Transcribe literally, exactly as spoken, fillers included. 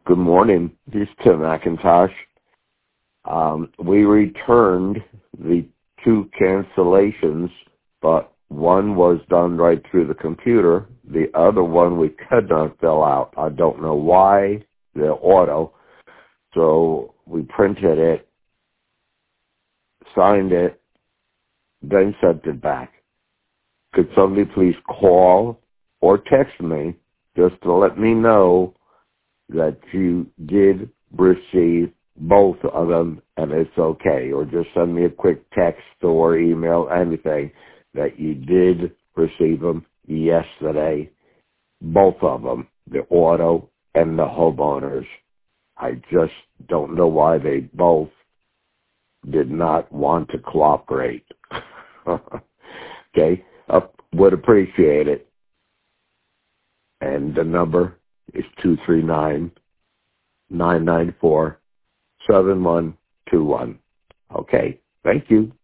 Good morning. This is Tim McIntosh. Um, we returned the two cancellations, but one was done right through the computer. The other one we could not fill out. I don't know why. They're auto. So we printed it, signed it, then sent it back. Could somebody please call or text me just to let me know that you did receive both of them and it's okay, or just send me a quick text or email, anything, that you did receive them yesterday, both of them, the auto and the homeowners. I just don't know why they both did not want to cooperate. Okay, I would appreciate it. And the number is two three nine, nine nine four, seven one two one. Okay, thank you.